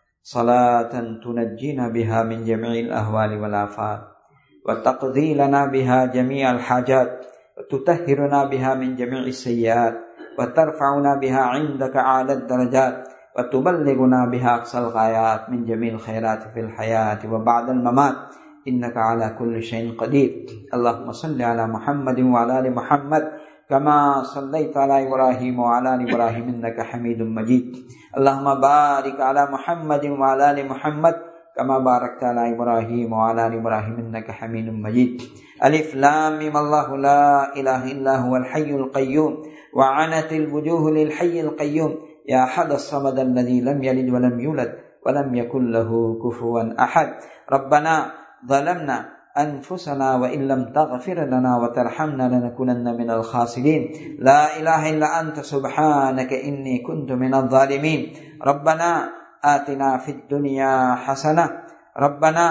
صلاة تنجينا بها من جميع الأهوال والآفات وتقضي لنا بها جميع الحاجات وتطهرنا بها من جميع السيئات وترفعنا بها عندك أعلى الدرجات وتبلغنا بها أقصى الغايات من جميع الخيرات في الحياة وبعد الممات إنك على كل شيء قدير۔ اللهم صل على محمد وعلى آل محمد كما صليت على إبراهيم وعلى آل إبراهيم إنك حميد مجيد۔ اللهم بارك على محمد وعلى آل محمد كما باركت على إبراهيم وعلى آل إبراهيم إنك حميد مجيد۔ ألف لام ميم، الله لا إله إلا هو الحي القيوم وعنت الوجوه للحي القيوم يا أحد الصمد الذي لم يلد ولم يولد ولم يكن له كفوا أحد۔ ربنا ظلمنا أنفسنا وإن لم تغفر لنا وترحمنا لنكونن من الخاسرين، لا إله إلا أنت سبحانك إني كنت من الظالمين۔ ربنا آتنا في الدنيا حسنة ربنا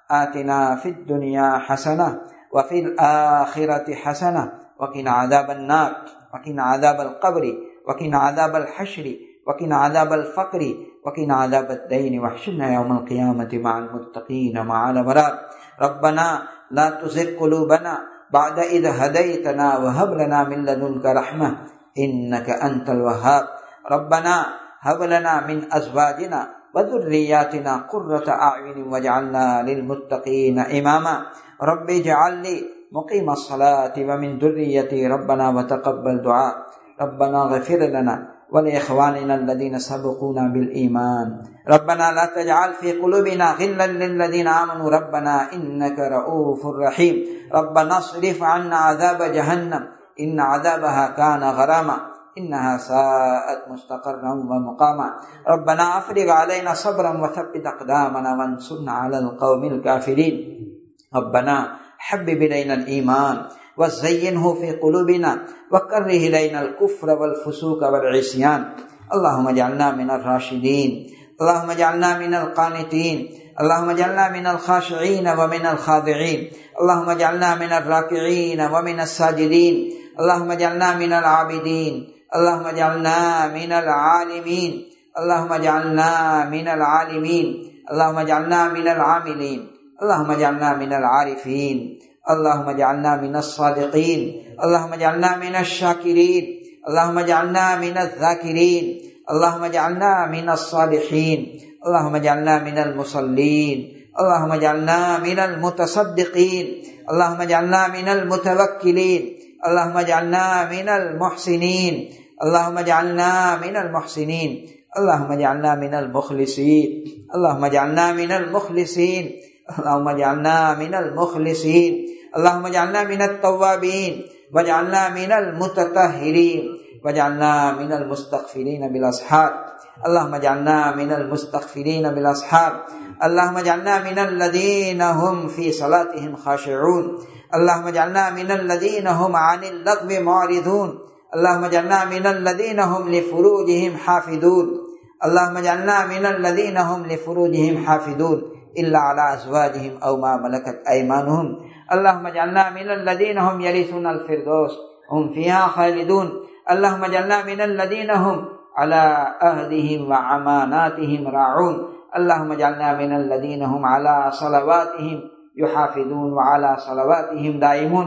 آتنا في الدنيا حسنة وفي الآخرة حسنة وقنا عذاب النار وقنا عذاب القبر وقنا عذاب الحشر وقنا عذاب الفقر وقنا عذاب الدين واحشرنا يوم القيامة مع المتقين مع الأبرار۔ ربنا لا تزغ قلوبنا بعد إذ هديتنا وهب لنا من لدنك رحمة إنك أنت الوهاب۔ ربنا هب لنا من أزواجنا وذرياتنا قرة أعين واجعلنا للمتقين إماما۔ رب اجعل لي مقيم الصلاة ومن ذريتي ربنا وتقبل دعاء۔ ربنا اغفر لنا ولإخواننا الذين سبقونا بالإيمان۔ ربنا لا تجعل في قلوبنا غلا للذين آمنوا ربنا إنك رؤوف رحيم۔ ربنا اصرف عنا عذاب جهنم إن عذابها كان غراما إنها ساءت مستقرا ومقاما۔ ربنا أفرغ علينا صبرا وثبت أقدامنا وانصرنا على القوم الكافرين۔ ربنا حبب إلينا الإيمان وزينه في قلوبنا وكره إلينا الكفر والفسوق والعصيان۔ اللهم اجعلنا من الراشدين، اللهم اجعلنا من القانتين، اللهم اجعلنا من الخاشعين ومن الخاضعين، اللهم اجعلنا من الراكعين ومن الساجدين، اللهم اجعلنا من العابدين، اللهم اجعلنا من العالمين، اللهم اجعلنا من العالمين، اللهم اجعلنا من العاملين، اللهم اجعلنا من العارفين، اللهم اجعلنا من الصادقين، اللهم اجعلنا من الشاكرين، اللهم اجعلنا من الذاكرين، اللهم اجعلنا من الصالحين، اللهم اجعلنا من المصلين، اللهم اجعلنا من المتصدقين، اللهم اجعلنا من المتوكلين، اللهم اجعلنا من المحسنين، اللهم اجعلنا من المحسنين، اللهم اجعلنا من المخلصين، اللهم اجعلنا من المخلصين، اللهم اجعلنا من المخلصين، اللهم اجعلنا من التوابين واجعلنا من المتطهرين واجعلنا من المستغفرين بالأسحار، اللهم اجعلنا من المستغفرين بالأسحار، اللهم اجعلنا من الذين هم في صلاتهم خاشعون، اللهم اجعلنا من الذين هم عن اللغو معرضون، اللهم اجعلنا من الذين هم لفروجهم حافظون، اللهم اجعلنا من الذين هم لفروجهم حافظون إلا على أزواجهم أو ما ملكت أيمانهم، اللهم اجعلنا من الذين هم يرثون الفردوس هم فيها خالدون، اللهم اجعلنا من الذين هم على عهدهم وأماناتهم راعون، اللهم اجعلنا من الذين هم على صلواتهم يحافظون وعلى صلواتهم دائمون،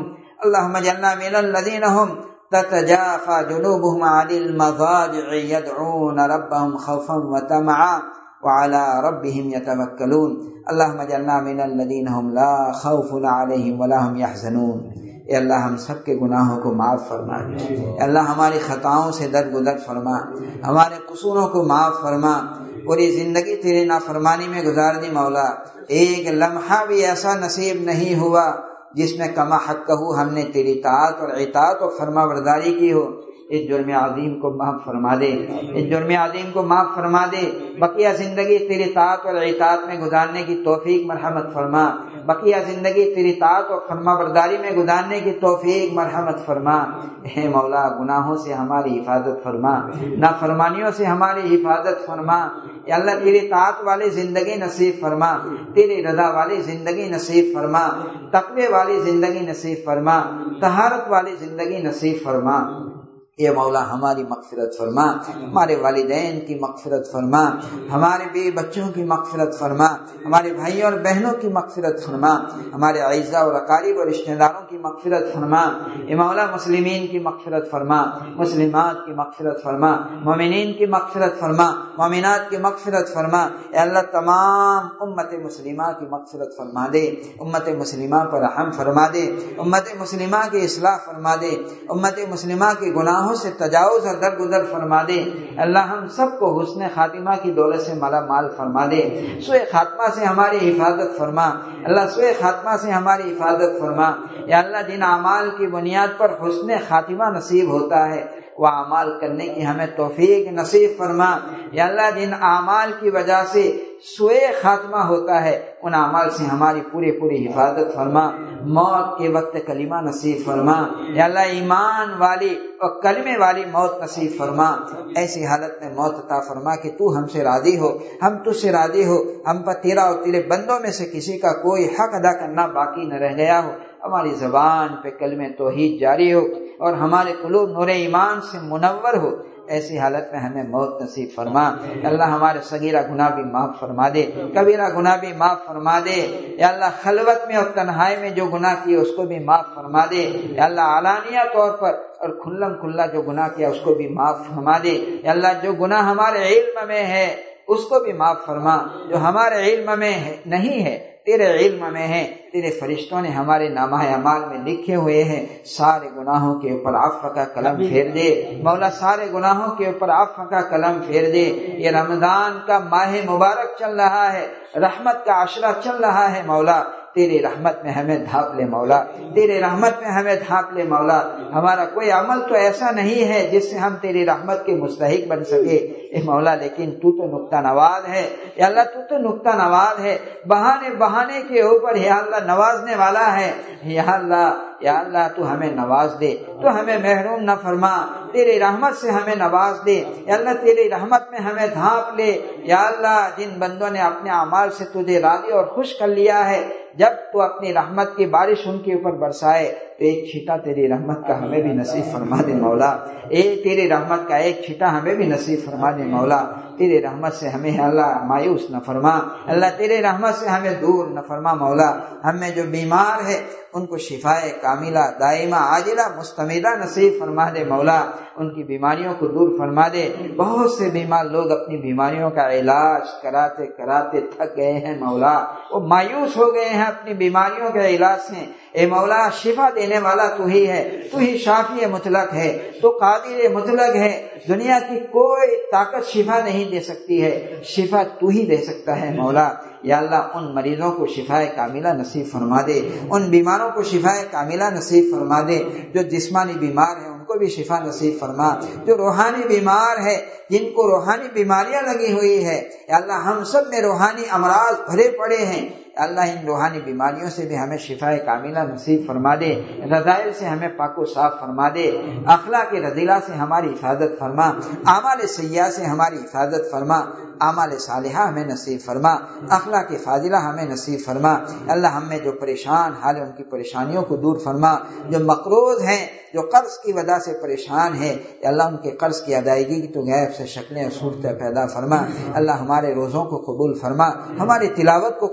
اللهم اجعلنا من الذين هم تتجافى جنوبهم عن المضاجع يدعون ربهم خوفا وطمعا وعلى ربهم يتوكلون اللهم اجعلنا من الذين هم لا خوف عليهم ولا هم يحزنون۔ اے اللہ ہم سب کے گناہوں کو معاف فرما، اے اللہ ہماری خطاؤں سے درگزر فرما، ہمارے قصوروں کو معاف فرما۔ پوری زندگی تیرے نافرمانی میں گزار دی مولا، ایک لمحہ بھی ایسا نصیب نہیں ہوا جس میں کما حق کہو ہم نے تیری اطاعت اور اطاعت اور فرما برداری کی ہو۔ اس جرم عظیم کو معاف فرما دے، اس جرم عظیم کو معاف فرما دے۔ بقیہ زندگی تیری اطاعت اور اطاعت میں گزارنے کی توفیق مرحمت فرما، بقیہ زندگی تیری اطاعت اور فرما برداری میں گزارنے کی توفیق مرحمت فرما۔ اے مولا گناہوں سے ہماری حفاظت فرما، نافرمانیوں سے ہماری حفاظت فرما۔ یا اللہ تیری اطاعت والی زندگی نصیب فرما، تیری رضا والی زندگی نصیب فرما، تقوی والی زندگی نصیب فرما، طہارت والی زندگی نصیب فرما۔ اے مولا ہماری مغفرت فرما، ہمارے والدین کی مغفرت فرما، ہمارے بیوی بچوں کی مغفرت فرما، ہمارے بھائیوں اور بہنوں کی مغفرت فرما، ہمارے اعزاء اور اقارب اور رشتہ داروں کی مغفرت فرما۔ اے مولا مسلمین کی مغفرت فرما، مسلمات کی مغفرت فرما، مومنین کی مغفرت فرما، مومنات کی مغفرت فرما۔ اے اللہ تمام امت مسلمہ کی مغفرت فرما دے، امت مسلمہ پر رحم فرما دے، امت مسلمہ کی اصلاح فرما دے، امت مسلمہ کے گناہ سے تجاوز اور درگزر فرما دے۔ اللہ ہم سب کو حسن خاتمہ کی دولت سے مالا مال فرما دے، سوء خاتمہ سے ہماری حفاظت فرما، اللہ سوء خاتمہ سے ہماری حفاظت فرما۔ یا اللہ جن اعمال کی بنیاد پر حسن خاتمہ نصیب ہوتا ہے وہ اعمال کرنے کی ہمیں توفیق نصیب فرما۔ یا اللہ جن اعمال کی وجہ سے سوء خاتمہ ہوتا ہے ان اعمال سے ہماری پوری پوری حفاظت فرما، موت کے وقت کلمہ نصیب فرما۔ یا اللہ ایمان والی اور کلمے والی موت نصیب فرما، ایسی حالت میں موت عطا فرما کہ تو ہم سے راضی ہو، ہم تجھ سے راضی ہو، ہم پر تیرا اور تیرے بندوں میں سے کسی کا کوئی حق ادا کرنا باقی نہ رہ گیا ہو، ہماری زبان پہ کلمہ توحید جاری ہو اور ہمارے قلوب نور ایمان سے منور ہو۔ ایسی حالت میں ہمیں موت نصیب فرما۔ اللہ ہمارے صغیرہ گناہ بھی معاف فرما دے، کبیرہ گناہ بھی معاف فرما دے۔ یا اللہ خلوت میں اور تنہائی میں جو گناہ کیے اس کو بھی معاف فرما دے۔ یا اللہ علانیہ طور پر اور کھلم کھلا جو گناہ کیا اس کو بھی معاف فرما دے۔ یا اللہ جو گناہ ہمارے علم میں ہے اس کو بھی معاف فرما، جو ہمارے علم میں نہیں ہے تیرے علم میں ہے، تیرے فرشتوں نے ہمارے نامہ اعمال میں لکھے ہوئے ہیں، سارے گناہوں کے اوپر عفو کا قلم پھیر دے مولا، سارے گناہوں کے اوپر عفو کا قلم پھیر دے۔ یہ رمضان کا ماہ مبارک چل رہا ہے، رحمت کا عشرہ چل رہا ہے مولا، تیری رحمت میں ہمیں ڈھانپ لے مولا، تیری رحمت میں ہمیں ڈھانپ لے مولا۔ ہمارا کوئی عمل تو ایسا نہیں ہے جس سے ہم تیری رحمت کے مستحق بن سکے اے مولا، لیکن تو تو نقطہ نواز ہے۔ یا اللہ تو تو نقطہ نواز ہے، بہانے بہانے کے اوپر یا اللہ نوازنے والا ہے۔ یا اللہ یا اللہ تو ہمیں نواز دے، تو ہمیں محروم نہ فرما، تیری رحمت سے ہمیں نواز دے۔ یا اللہ تیری رحمت میں ہمیں ڈھانپ لے۔ یا اللہ جن بندوں نے اپنے اعمال سے تجھے راضی اور خوش کر لیا ہے، جب تو اپنی رحمت کی بارش ان کے اوپر برسائے تو ایک چھیٹا تیری رحمت کا ہمیں بھی نصیب فرما دے مولا، ایک تیری رحمت کا ایک چھیٹا ہمیں بھی نصیب فرما دے مولا۔ تیری رحمت سے ہمیں اللہ مایوس نہ فرما، اللہ تیری رحمت سے ہمیں دور نہ فرما مولا۔ ہم میں جو بیمار ہے ان کو شفائے کاملہ دائمہ عاجلہ مستمرہ نصیب فرما دے مولا، ان کی بیماریوں کو دور فرما دے۔ بہت سے بیمار لوگ اپنی بیماریوں کا علاج کراتے کراتے تھک گئے ہیں مولا، وہ مایوس ہو گئے ہیں اپنی بیماریوں کے علاج سے۔ اے مولا شفا دینے والا تو ہی ہے، تو ہی شافی مطلق ہے، تو قادر مطلق ہے، دنیا کی کوئی طاقت شفا نہیں دے سکتی ہے، شفا تو ہی دے سکتا ہے مولا۔ یا اللہ ان مریضوں کو شفائے کاملہ نصیب فرما دے، ان بیماروں کو شفائے کاملہ نصیب فرما دے، جو جسمانی بیمار ہیں ان کو بھی شفا نصیب فرما، جو روحانی بیمار ہے جن کو روحانی بیماریاں لگی ہوئی ہے یا اللہ ہم سب میں روحانی امراض بھرے پڑے ہیں، اللہ ان روحانی بیماریوں سے بھی ہمیں شفائے کاملہ نصیب فرما دے، رذائل سے ہمیں پاک و صاف فرما دے، اخلاق رذیلہ سے ہماری حفاظت فرما، اعمال سیئہ سے ہماری حفاظت فرما، اعمال صالحہ ہمیں نصیب فرما، اخلاق فاضلہ ہمیں نصیب فرما۔ اللہ ہم میں جو پریشان حال ہے ان کی پریشانیوں کو دور فرما، جو مقروض ہیں جو قرض کی وجہ سے پریشان ہے یا اللہ ان کے قرض کی ادائیگی کی تو غیب سے شکلیں اور صورتیں پیدا فرما۔ اللہ ہمارے روزوں کو قبول فرما، ہماری تلاوت کو قبول فرما۔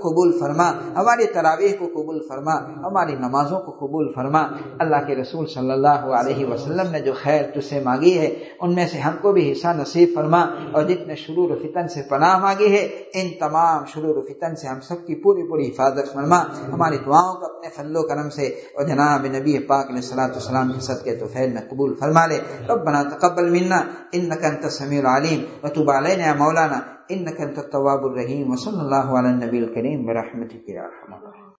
فرما، ہماری تراویح کو قبول فرما، ہماری نمازوں کو قبول فرما۔ اللہ کے رسول صلی اللہ علیہ وسلم نے جو خیر تجھ سے مانگی ہے ان میں سے ہم کو بھی حصہ نصیب فرما، اور جتنے شرور و فتن سے پناہ مانگی ہے ان تمام شرور و فتن سے ہم سب کی پوری پوری حفاظت فرما۔ ہماری دعاؤں کو اپنے فضل و کرم سے اور جناب نبی پاک علیہ الصلوۃ والسلام کے صدقے تو فیض میں قبول فرما لے۔ ربنا تقبل منا انك انت السميع العليم وتب علينا يا مولانا انك انت التواب الرحيم، وصلى الله على النبي الكريم برحمتك يا ارحم الراحمين۔